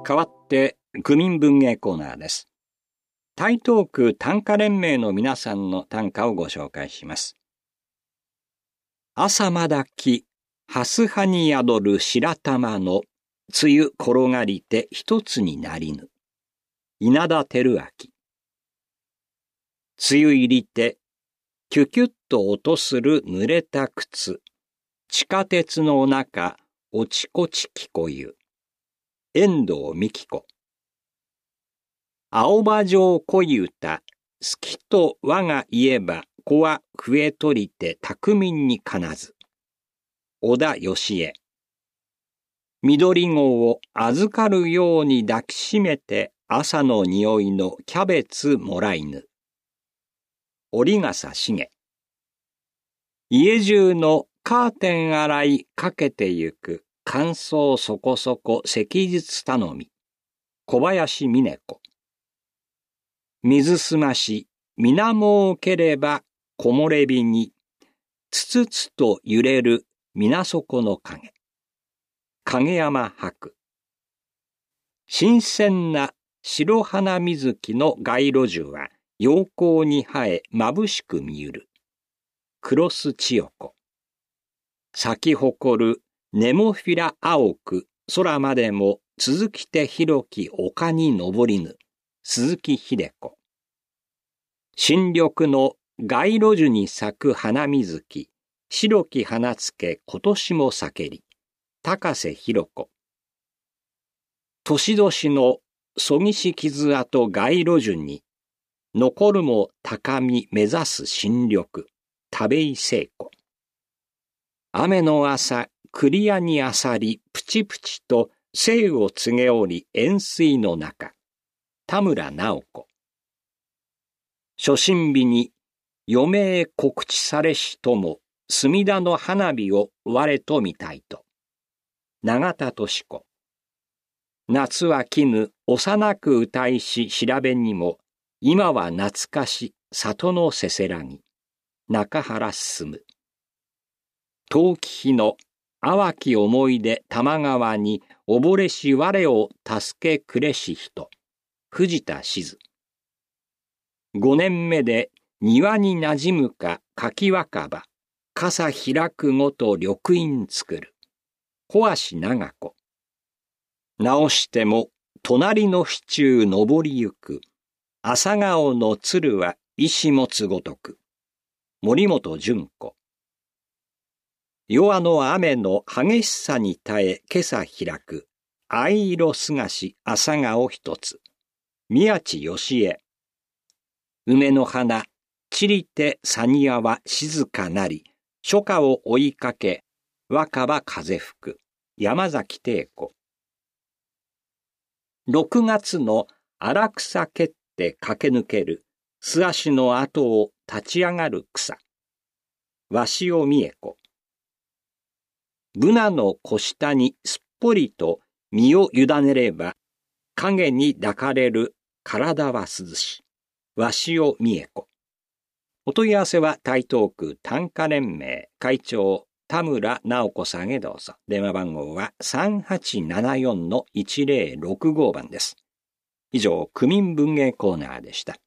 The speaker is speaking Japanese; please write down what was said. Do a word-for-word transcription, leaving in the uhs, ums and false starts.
代わって区民文芸コーナーです。台東区短歌連盟の皆さんの短歌をご紹介します。朝まだき、はす葉に宿る白玉の、梅雨転がりて一つになりぬ。稲田照明。梅雨入りて、キュキュッと音する濡れた靴。地下鉄の中、おちこち聞こゆ。遠藤美希子。青葉城恋歌、好きと我が言えば、子は笛取りて巧みにかなず。小田義恵。緑子を預かるように抱きしめて朝の匂いのキャベツもらいぬ。折笠茂。家中のカーテン洗いかけてゆく乾燥そこそこ赤日頼み。小林美音子。水すまし、水面をければ木漏れ日に、つつつと揺れる水底の影。影山白。新鮮な白花水木の街路樹は陽光に生え眩しく見ゆる。黒須千代子。咲き誇るネモフィラ青く空までも続きて広き丘に登りぬ。鈴木秀子。新緑の街路樹に咲く花水木、白き花つけ今年も咲けり。高瀬弘子。年々のそぎし傷跡街路樹に、残るも高み目指す新緑、田部井聖子。雨の朝、栗屋にあさり、プチプチと生を告げおり塩水の中、田村直子。初心日に、余命告知されしとも、隅田の花火を我と見たいと。永田敏子。夏は絹幼く歌いし調べにも、今は懐かし里のせせらぎ。中原進。陶器日の淡き思い出玉川に溺れし我を助けくれし人。藤田静。五年目で庭に馴染むか柿若葉。傘開くごと緑蔭作る。小足長子。直しても隣の支柱登りゆく。朝顔の鶴は石持つごとく。森本純子。夜の雨の激しさに耐え今朝開く。藍色すがし朝顔一つ。宮地義恵。梅の花、散りてさにやは静かなり。初夏を追いかけ、若葉風吹く。山崎貞子。六月の荒草蹴って駆け抜ける。素足の後を立ち上がる草。鷲尾美恵子。ブナの小下にすっぽりと身を委ねれば、影に抱かれる体は涼し。鷲尾美恵子。お問い合わせは台東区短歌連盟会長田村直子さんへどうぞ。電話番号は さんはちななよんのいちぜろろくご 番です。以上、区民文芸コーナーでした。